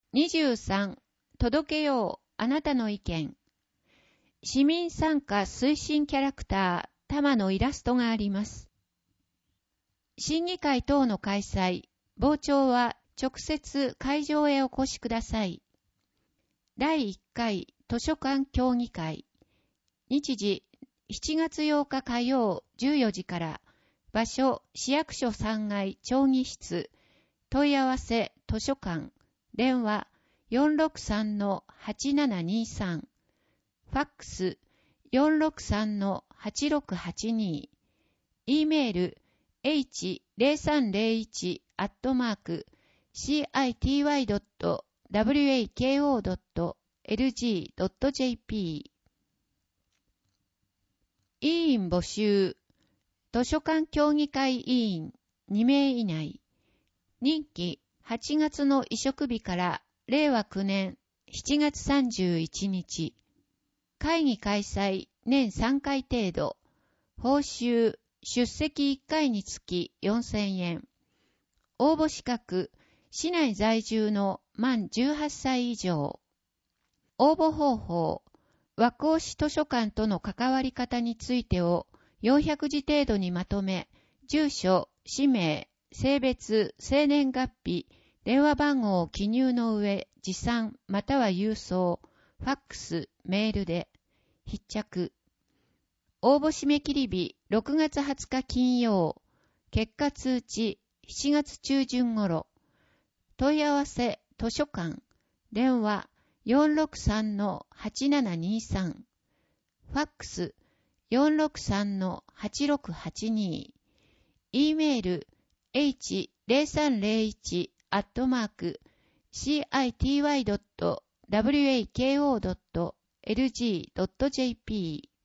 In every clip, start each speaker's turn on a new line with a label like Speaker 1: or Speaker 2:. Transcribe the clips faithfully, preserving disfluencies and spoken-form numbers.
Speaker 1: にじゅうさん、届けよう、あなたの意見。市民参加推進キャラクター、玉のイラストがあります。審議会等の開催、傍聴は直接会場へお越しください。だいいっかい図書館協議会。日時しちがつようか火曜じゅうよじから。場所市役所さんがい町議室。問い合わせ図書館。電話 よんろくさんのはちななにさん。ファックス よんろくさんのはちろくはちに。E メール エイチゼロさんゼロいち アットマーク シーアイティーワイドットワコ ドット エルジー ドット ジェーピー 委員募集図書館協議会委員にめい以内任期はちがつの移植日かられいわきゅうねんしちがつさんじゅういちにち会議開催年さんかい程度報酬出席いっかいにつきよんせんえん応募資格市内在住の満じゅうはっさい以上応募方法和光市図書館との関わり方についてをよんひゃくじ程度にまとめ住所、氏名、性別、生年月日、電話番号を記入の上持参または郵送ファックス、メールで必着応募締め切り日ろくがつはつか金曜結果通知しちがつ中旬頃問い合わせ図書館電話 よんろくさんのはちななにさん ファックス よんろくさんのはちろくはちに E メール エイチゼロさんゼロいち アットマーク シーアイティーワイドットワコ ドット エルジー ドット ジェーピー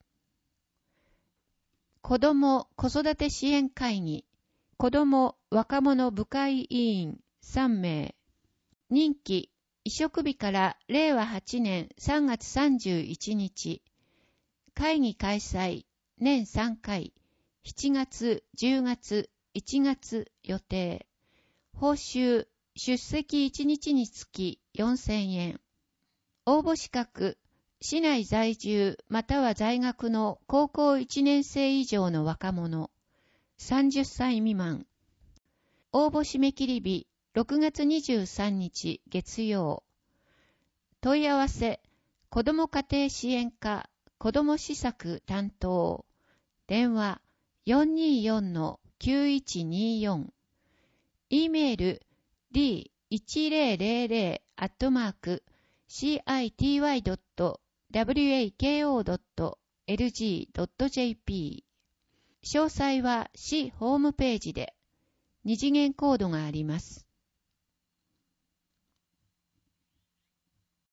Speaker 1: 子ども・子育て支援会議、子ども・若者部会委員さんめい、任期、移植日かられいわはちねんさんがつさんじゅういちにち、会議開催、年さんかい、しちがつ、じゅうがつ、いちがつ予定、報酬、出席いちにちにつきよんせんえん、応募資格、市内在住または在学の高校いちねんせい以上の若者、さんじゅっさい未満。応募締め切り日、ろくがつにじゅうさんにち月曜。問い合わせ、子ども家庭支援課、子ども施策担当。電話、よんにーよんのきゅういちにーよん。E メール、ディーいちぜろぜろぜろ アットマーク シーアイティーワイドット ワコ ドット エルジー ドット ジェーピー 詳細は市ホームページで二次元コードがあります。